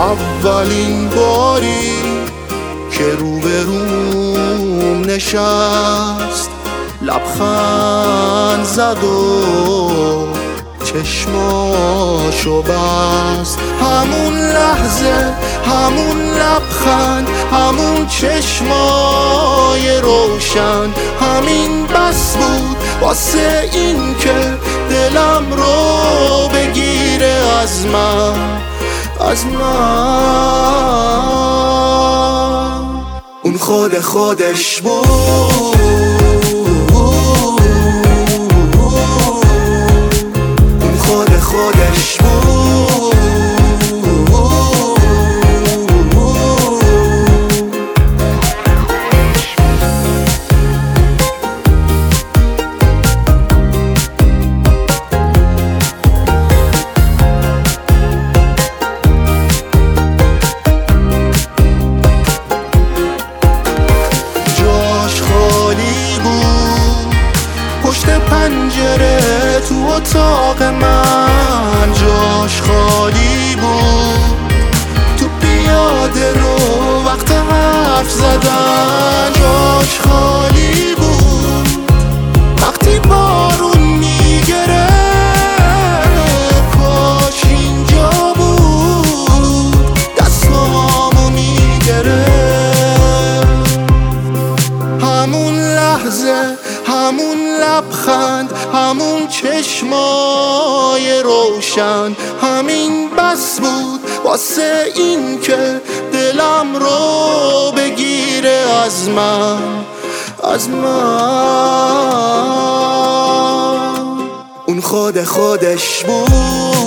اولین باری که روبروم نشست، لبخند زد و چشماشو بست. همون لحظه، همون لبخند، همون چشمای روشن، همین بس بود واسه این که دلم رو بگیره از من. اون خودش بود، اون خودش بود. پشت پنجره تو اتاق من جاش خالی بود، تو پیاده رو وقت حرف زدن جاش خالی بود. وقتی بارون میگره کاش اینجا بود، دستامو میگره. همون لحظه، همون لبخند، همون چشمای روشن، همین بس بود واسه این که دلم رو بگیره از من. اون خودش بود.